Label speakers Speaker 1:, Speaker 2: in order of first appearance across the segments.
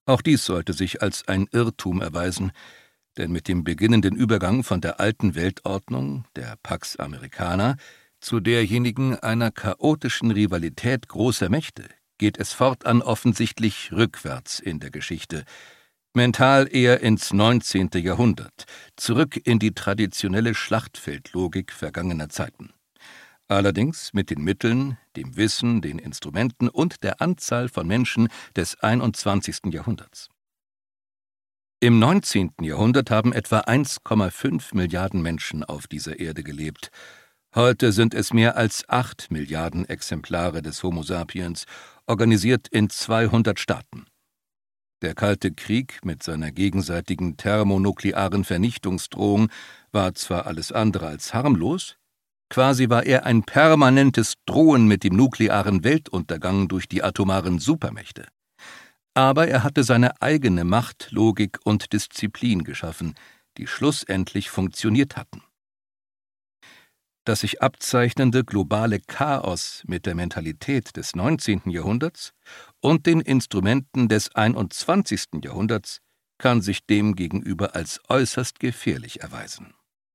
Speaker 1: Auch dies sollte sich als ein Irrtum erweisen, denn mit dem beginnenden Übergang von der alten Weltordnung, der Pax Americana, zu derjenigen einer chaotischen Rivalität großer Mächte geht es fortan offensichtlich rückwärts in der Geschichte, mental eher ins 19. Jahrhundert, zurück in die traditionelle Schlachtfeldlogik vergangener Zeiten. Allerdings mit den Mitteln, dem Wissen, den Instrumenten und der Anzahl von Menschen des 21. Jahrhunderts. Im 19. Jahrhundert haben etwa 1,5 Milliarden Menschen auf dieser Erde gelebt. Heute sind es mehr als 8 Milliarden Exemplare des Homo sapiens, organisiert in 200 Staaten. Der Kalte Krieg mit seiner gegenseitigen thermonuklearen Vernichtungsdrohung war zwar alles andere als harmlos, quasi war er ein permanentes Drohen mit dem nuklearen Weltuntergang durch die atomaren Supermächte. Aber er hatte seine eigene Macht, Logik und Disziplin geschaffen, die schlussendlich funktioniert hatten. Das sich abzeichnende globale Chaos mit der Mentalität des 19. Jahrhunderts und den Instrumenten des 21. Jahrhunderts kann sich demgegenüber als äußerst gefährlich erweisen.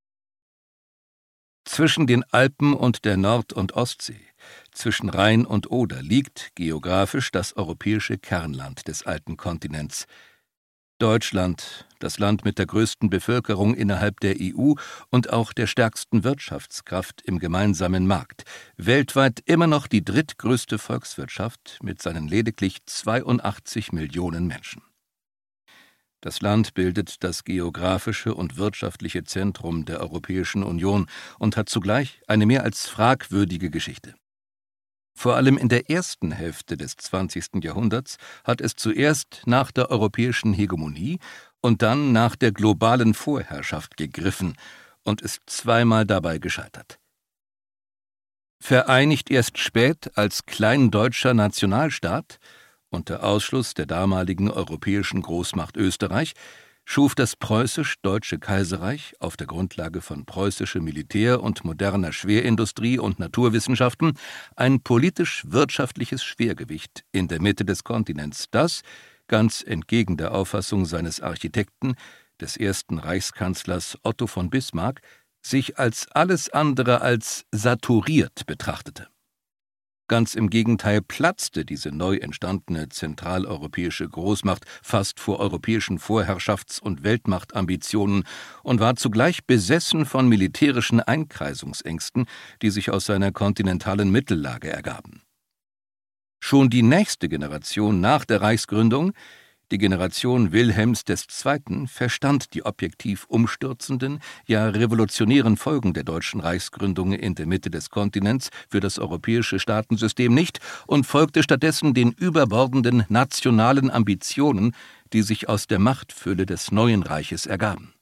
Speaker 1: Zwischen den Alpen und der Nord- und Ostsee, zwischen Rhein und Oder liegt geografisch das europäische Kernland des alten Kontinents. Deutschland, das Land mit der größten Bevölkerung innerhalb der EU und auch der stärksten Wirtschaftskraft im gemeinsamen Markt, weltweit immer noch die drittgrößte Volkswirtschaft mit seinen lediglich 82 Millionen Menschen. Das Land bildet das geografische und wirtschaftliche Zentrum der Europäischen Union und hat zugleich eine mehr als fragwürdige Geschichte. Vor allem in der ersten Hälfte des 20. Jahrhunderts hat es zuerst nach der europäischen Hegemonie und dann nach der globalen Vorherrschaft gegriffen und ist zweimal dabei gescheitert. Vereinigt erst spät als kleindeutscher Nationalstaat, unter Ausschluss der damaligen europäischen Großmacht Österreich, schuf das preußisch-deutsche Kaiserreich auf der Grundlage von preußischem Militär und moderner Schwerindustrie und Naturwissenschaften ein politisch-wirtschaftliches Schwergewicht in der Mitte des Kontinents, das, ganz entgegen der Auffassung seines Architekten, des ersten Reichskanzlers Otto von Bismarck, sich als alles andere als saturiert betrachtete. Ganz im Gegenteil platzte diese neu entstandene zentraleuropäische Großmacht fast vor europäischen Vorherrschafts- und Weltmachtambitionen und war zugleich besessen von militärischen Einkreisungsängsten, die sich aus seiner kontinentalen Mittellage ergaben. Schon die nächste Generation nach der Reichsgründung, die Generation Wilhelms II., verstand die objektiv umstürzenden, ja revolutionären Folgen der deutschen Reichsgründung in der Mitte des Kontinents für das europäische Staatensystem nicht und folgte stattdessen den überbordenden nationalen Ambitionen, die sich aus der Machtfülle des neuen Reiches ergaben.